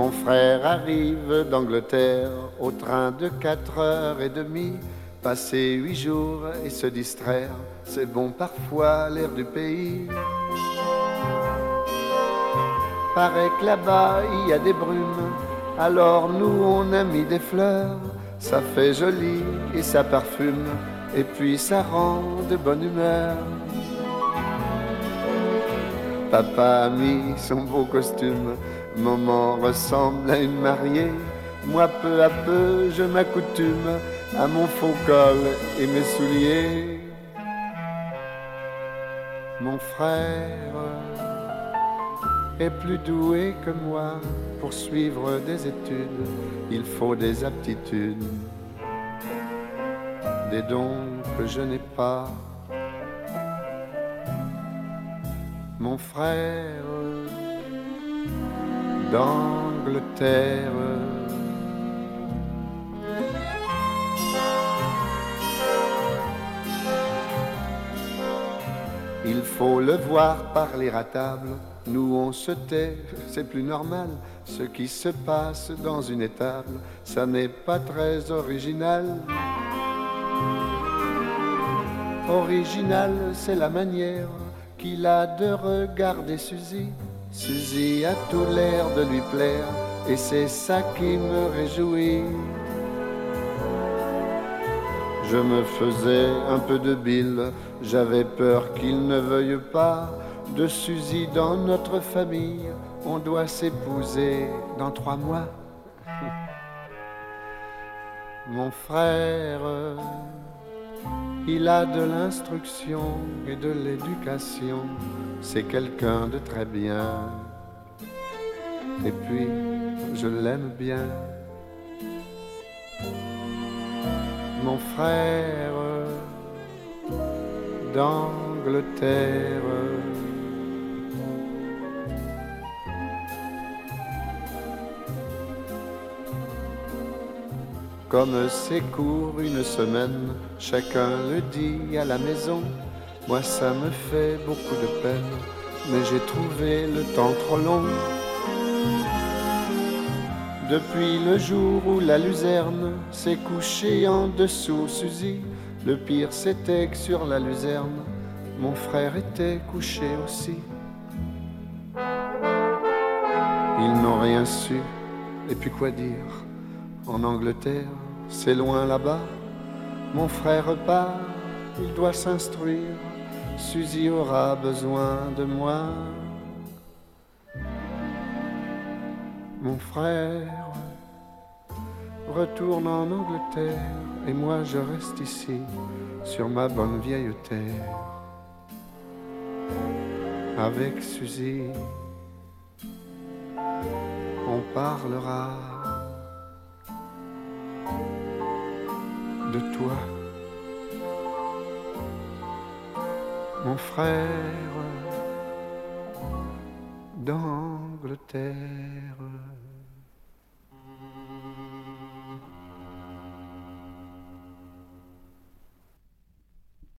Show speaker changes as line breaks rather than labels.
Mon frère arrive d'Angleterre au train de 4h30. Passer 8 jours et se distraire, c'est bon parfois l'air du pays. Paraît que là-bas il y a des brumes, alors nous on a mis des fleurs. Ça fait joli et ça parfume, et puis ça rend de bonne humeur. Papa a mis son beau costume, maman ressemble à une mariée. Moi peu à peu je m'accoutume à mon faux col et mes souliers. Mon frère est plus doué que moi pour suivre des études. Il faut des aptitudes, des dons que je n'ai pas. Mon frère d'Angleterre, il faut le voir parler à table. Nous on se tait, c'est plus normal. Ce qui se passe dans une étable, ça n'est pas très original. Original, c'est la manière qu'il a de regarder Suzy. Suzy a tout l'air de lui plaire, et c'est ça qui me réjouit. Je me faisais un peu de bile, j'avais peur qu'il ne veuille pas de Suzy dans notre famille. On doit s'épouser dans 3 mois. Mon frère, il a de l'instruction et de l'éducation. C'est quelqu'un de très bien. Et puis, je l'aime bien. Mon frère d'Angleterre. Comme c'est court une semaine, chacun le dit à la maison. Moi ça me fait beaucoup de peine, mais j'ai trouvé le temps trop long. Depuis le jour où la luzerne s'est couchée en dessous Suzy, le pire c'était que sur la luzerne, mon frère était couché aussi. Ils n'ont rien su, et puis quoi dire? En Angleterre, c'est loin là-bas. Mon frère repart, il doit s'instruire. Suzy aura besoin de moi. Mon frère retourne en Angleterre, et moi je reste ici, sur ma bonne vieille terre, avec Suzy. On parlera de toi, mon frère d'Angleterre.